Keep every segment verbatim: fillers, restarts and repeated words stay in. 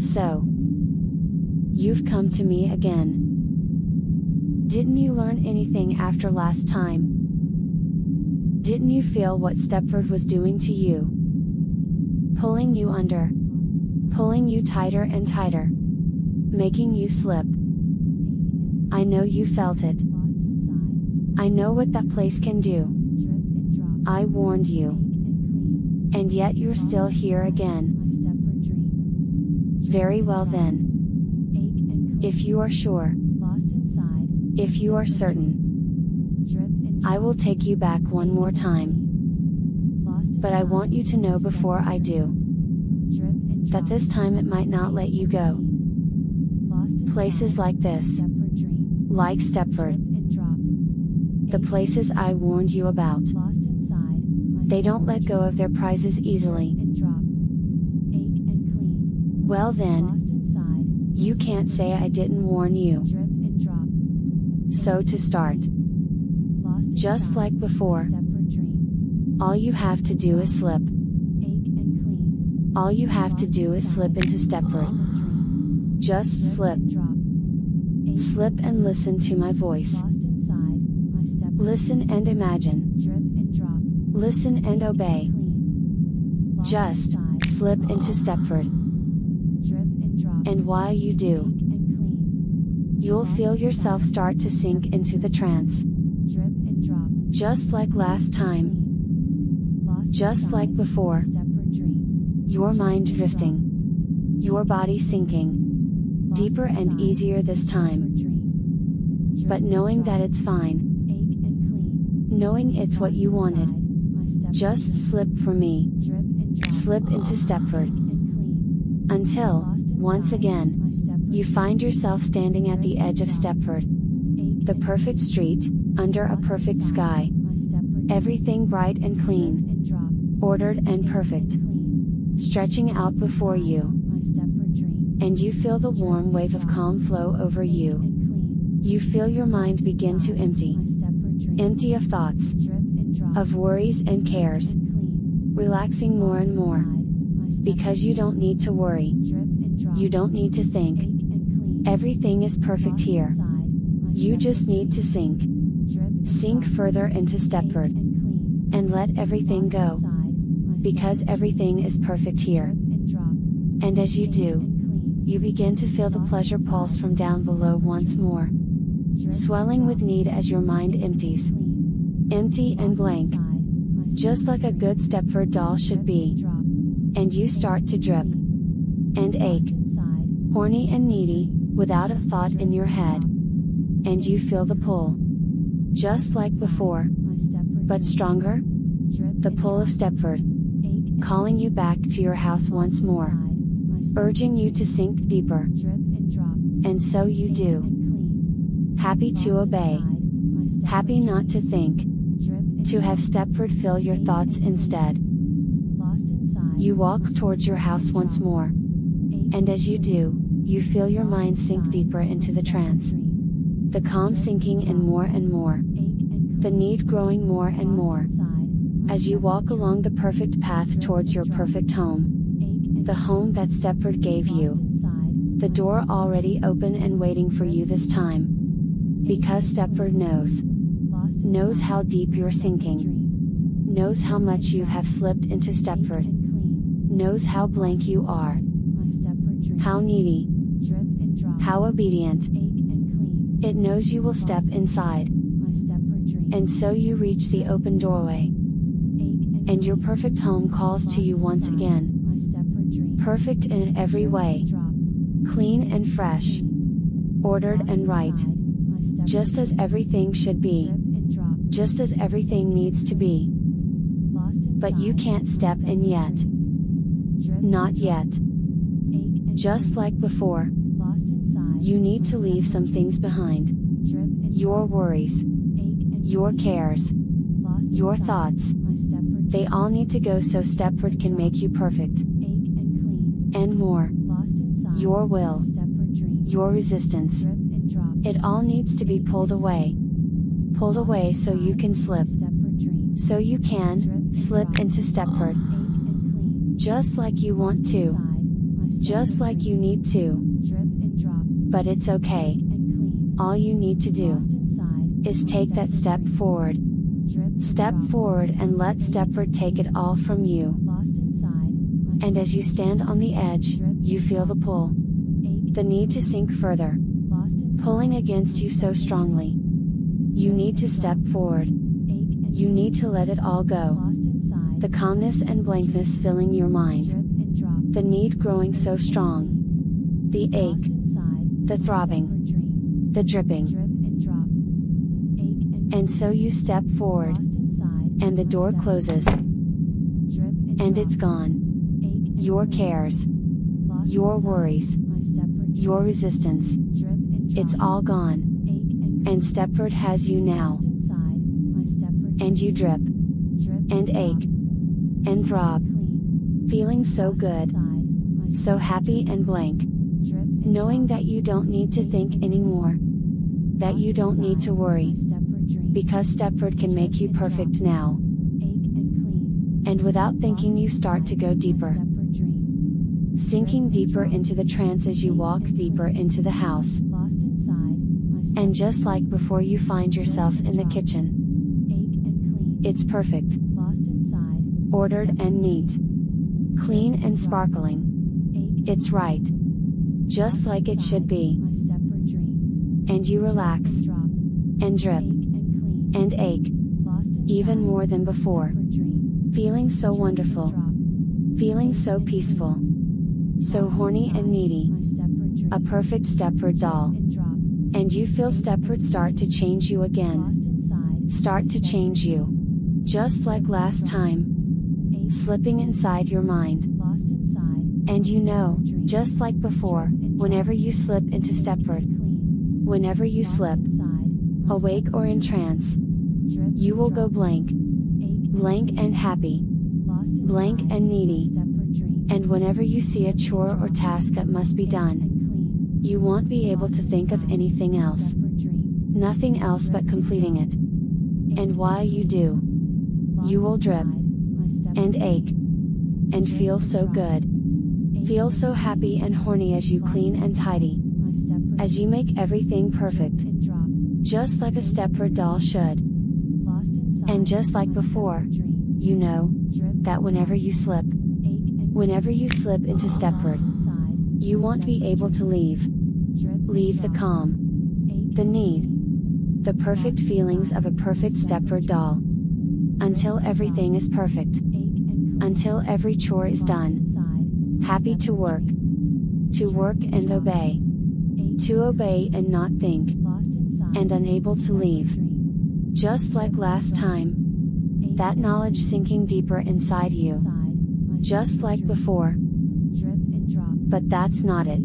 So, you've come to me again. Didn't you learn anything after last time? Didn't you feel what Stepford was doing to you? Pulling you under. Pulling you tighter and tighter. Making you slip. I know you felt it. I know what that place can do. I warned you. And yet you're still here again. Very well then. If you are sure. If you are certain. I will take you back one more time. But I want you to know before I do. That this time it might not let you go. Places like this. Like Stepford. The places I warned you about. They don't let go of their prizes easily. Well then, you can't say I didn't warn you. So to start, just like before, all you have to do is slip. All you have to do is slip into Stepford. Just slip. Slip and listen to my voice. Listen and imagine. Listen and obey. Just slip into Stepford. And while you do, you'll feel yourself start to sink into the trance. Just like last time. Just like before. Your mind drifting. Your body sinking. Deeper and easier this time. But knowing that it's fine. Knowing it's what you wanted. Just slip for me. Slip into Stepford. Until, once again, you find yourself standing at the edge of Stepford. The perfect street, under a perfect sky. Everything bright and clean. Ordered and perfect. Stretching out before you. And you feel the warm wave of calm flow over you. You feel your mind begin to empty. Empty of thoughts. Of worries and cares. Relaxing more and more. Because you don't need to worry. You don't need to think. Everything is perfect here. You just need to sink. Sink further into Stepford. And let everything go. Because everything is perfect here. And as you do, you begin to feel the pleasure pulse from down below once more. Swelling with need as your mind empties. Empty and blank. Just like a good Stepford doll should be. And you start to drip. And ache. Horny and needy, without a thought in your head. And you feel the pull. Just like before. But stronger? The pull of Stepford. Calling you back to your house once more. Urging you to sink deeper. And so you do. Happy to obey. Happy not to think. To have Stepford fill your thoughts instead. You walk towards your house once more. And as you do, you feel your mind sink deeper into the trance. The calm sinking in more and more. The need growing more and more. As you walk along the perfect path towards your perfect home. The home that Stepford gave you. The door already open and waiting for you this time. Because Stepford knows. Knows how deep you're sinking. Knows how much you have slipped into Stepford. Knows how blank you are. How needy. How obedient. It knows you will step inside. And so you reach the open doorway. And your perfect home calls to you once again. Perfect in every way. Clean and fresh. Ordered and right. Just as everything should be. Just as everything needs to be. But you can't step in yet. Not yet. Just like before. You need to leave some things behind. Your worries. Your cares. Your thoughts. They all need to go so Stepford can make you perfect. And more. Your will. Your resistance. It all needs to be pulled away. Pulled away so you can slip. So you can slip into Stepford. Just like you want to. just like you need to. But it's okay. All you need to do is take that step forward. Step forward and let Stepford take it all from you. And as you stand on the edge, you feel the pull. The need to sink further. Pulling against you so strongly. You need to step forward. You need to let it all go. The calmness and blankness filling your mind. The need growing so strong. The ache. The throbbing. The dripping. And so you step forward. And the door closes. And it's gone. Your cares. Your worries. Your resistance. It's all gone. And Stepford has you now. And you drip. And ache. And throb. Feeling so good. So happy and blank. Knowing that you don't need to think anymore. That you don't need to worry. Because Stepford can make you perfect now. And without thinking you start to go deeper. Sinking deeper into the trance as you walk deeper into the house. And just like before you find yourself in the kitchen. It's perfect. Ordered and neat. Clean and sparkling. It's right. Just like it should be. And you relax. And drip. And ache. Even more than before. Feeling so wonderful. Feeling so peaceful. So horny and needy. A perfect Stepford doll. And you feel Stepford start to change you again. Start to change you. Just like last time. Slipping inside your mind. And you know, just like before, whenever you slip into Stepford. Whenever you slip. Awake or in trance. You will go blank. Blank and happy. Blank and needy. And whenever you see a chore or task that must be done, you won't be able to think of anything else. Nothing else but completing it. And while you do, you will drip. And ache. And feel so good. Feel so happy and horny as you clean and tidy. As you make everything perfect. Just like a Stepford doll should. And just like before, you know, that whenever you slip, whenever you slip into Stepford, you won't be able to leave. Leave the calm. The need. The perfect feelings of a perfect Stepford doll. Until everything is perfect. Until every chore is done. Happy to work. To work and obey. To obey and not think. And unable to leave. Just like last time. That knowledge sinking deeper inside you. Just like before. But that's not it.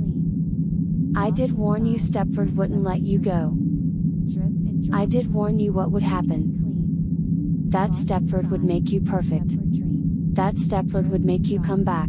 I did warn you Stepford wouldn't let you go. I did warn you what would happen. That Stepford would make you perfect. That Stepford would make you come back.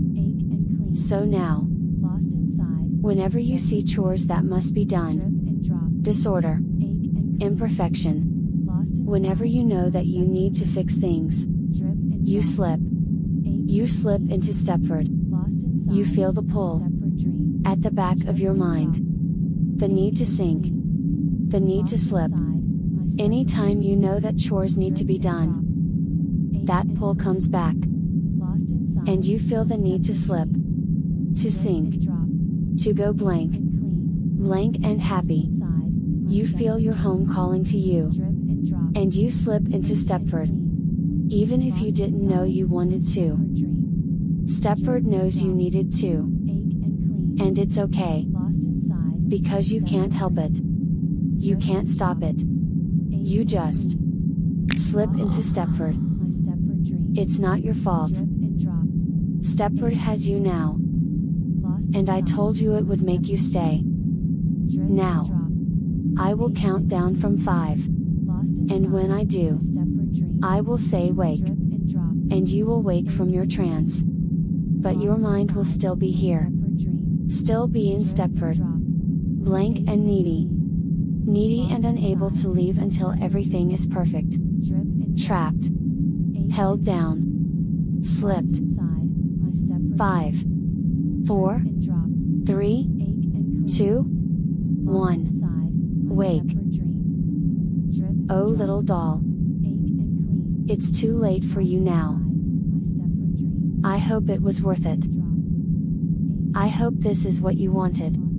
So now, whenever you see chores that must be done, disorder, imperfection, whenever you know that you need to fix things, you slip. You slip into Stepford. You feel the pull. At the back of your mind. The need to sink. The need to slip. Anytime you know that chores need to be done. That pull comes back. And you feel the need to slip. To sink. To go blank. Blank and happy. You feel your home calling to you. And you slip into Stepford. Even if you didn't know you wanted to. Stepford knows you needed to. And it's okay. Because you can't help it. You can't stop it. You just slip into Stepford. It's not your fault. Stepford has you now. And I told you it would make you stay. Now. I will count down from five. And when I do, I will say wake. And you will wake from your trance. But your mind will still be here. Still be in Stepford. Blank and needy. Needy and unable to leave until everything is perfect. Trapped. Held down. Slipped. five. four, three, two, one. Wake. Oh little doll. It's too late for you now. I hope it was worth it. I hope this is what you wanted.